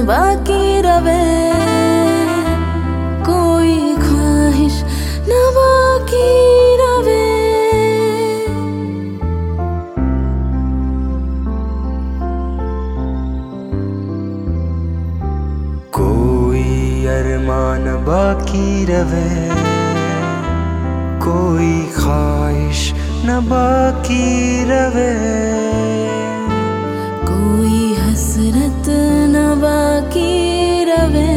बाकी रवे, कोई ख्वाहिश न बाकी रवे। कोई अरमान बाकी रवे, कोई ख्वाहिश न बाकी रवे, कोई हसरत न बाकी रवे,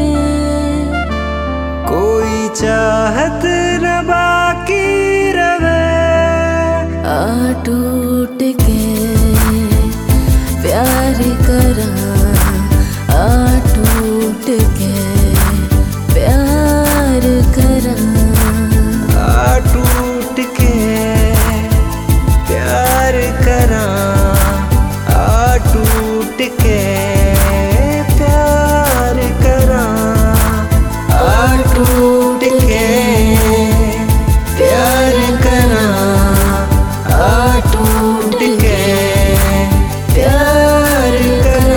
कोई चाहत न बाकी रवे। आ टूट के प्यार करा, आ टूट के प्यार करा, आ टूट के प्यार करा, आ टूट के प्यार करा, आ टूट के प्यार करा, आ टूट के प्यार करा।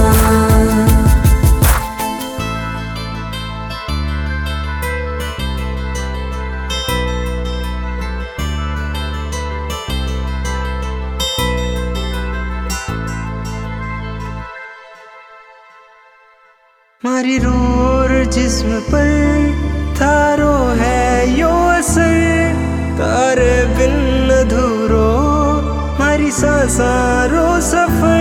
मारी रूह और जिस्म पर थारो है यो असर, तारे बिन अधूरो मारी सांसारो सफर।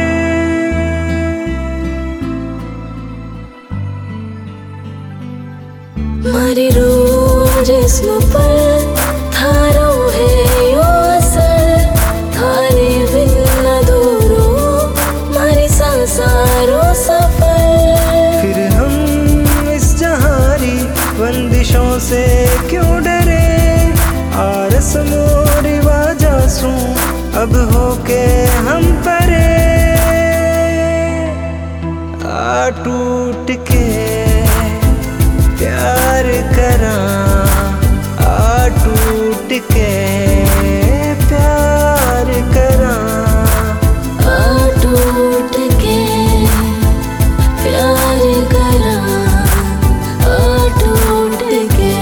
मारी रूह जिस्म पर थारो है यो असर, थारे बिन अधूरो मारी सांसारो सफर। फिर हम इस जहारी बंदिशों से क्यों डरे, रस्मों रिवाजों अब होके हम परे। आ टूट के प्यार करा, आ टूट के प्यार करा, आ टूट के प्यार करा, आ टूट के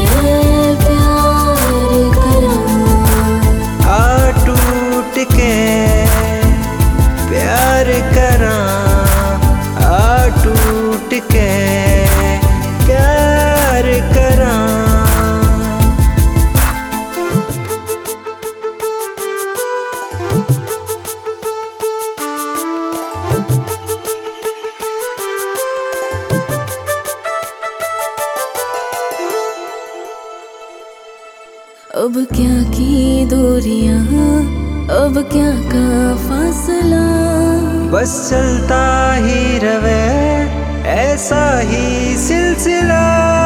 प्यार करा, आ टूट के प्यार करा, आ टूट के प्यार करा। अब क्या की दूरियां, अब क्या का फासला, बस चलता ही रवे ऐसा ही सिलसिला।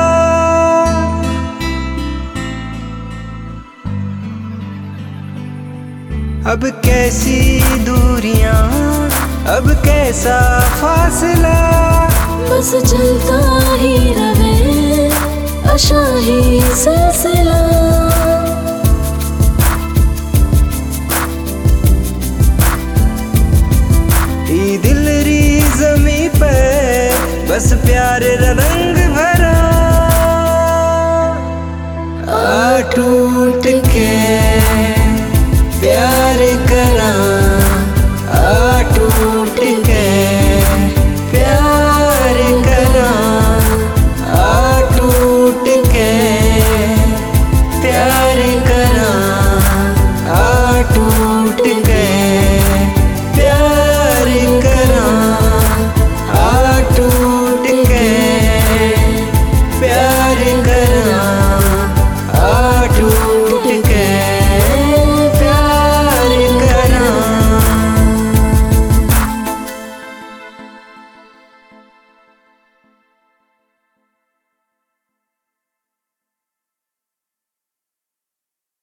अब कैसी दूरियां, अब कैसा फासला, बस चलता ही रवे अशाही सिलसिला। ई दिल री ज़मीं पे बस प्यार रंग भरा, आ टूट के